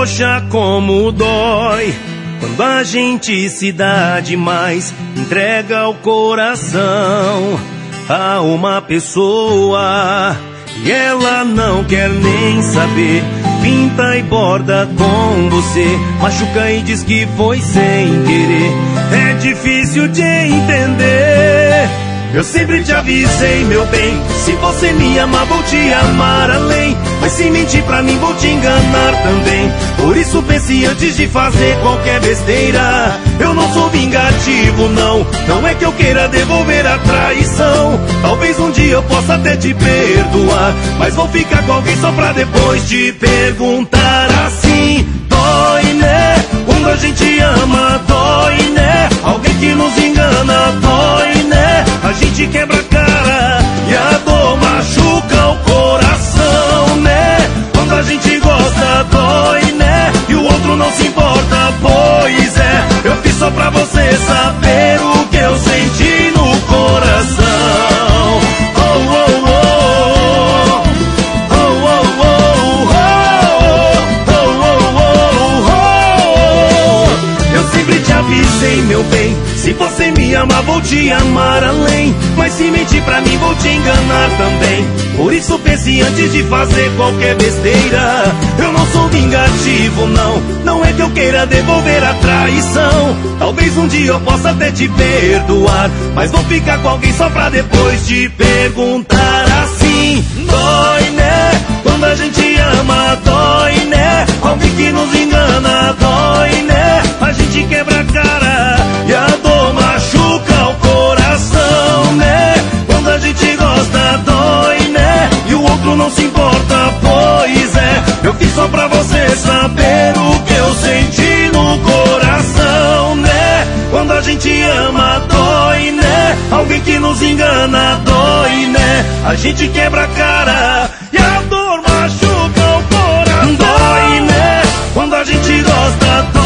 Poxa, como dói quando a gente se dá demais, entrega o coração a uma pessoa e ela não quer nem saber. Pinta e borda com você, machuca e diz que foi sem querer. É difícil de entender. Eu sempre te avisei, meu bem, se você me amar, vou te amar além. Mas se mentir pra mim, vou te enganar também. Por isso pense antes de fazer qualquer besteira. Eu não sou vingativo, não. Não é que eu queira devolver a traição. Talvez um dia eu possa até te perdoar, mas vou ficar com alguém só pra depois te perguntar assim. Dói, né? Quando a gente ama, dói, né? Alguém que nos engana, dói, né? A gente quebra a cara e a dor machuca o coração, né? Quando a gente gosta, dói, né? E o outro não se importa, pois é. Eu fiz só pra você saber o que eu senti no coração. Oh, oh, oh. Oh, oh, oh. Oh, oh, oh, oh. Eu sempre te avisei, meu bem, se você me amar, vou te amar além. Mas se mentir pra mim, vou te enganar também. Por isso pense antes de fazer qualquer besteira. Eu não sou vingativo, não. Não é que eu queira devolver a traição. Talvez um dia eu possa até te perdoar, mas vou ficar com alguém só pra depois te perguntar assim. Dói, né? Quando a gente ama, dói, né? Alguém que nos engana, dói, né? A gente quebra a cara e a dor machuca o coração, né? Quando a gente gosta, dói, né? E o outro não se importa, pois é. Eu fiz só pra você saber o que eu senti no coração, né? Quando a gente ama, dói, né? Alguém que nos engana, dói, né? A gente quebra a cara e a dor machuca o coração, dói, né? Quando a gente gosta, dói.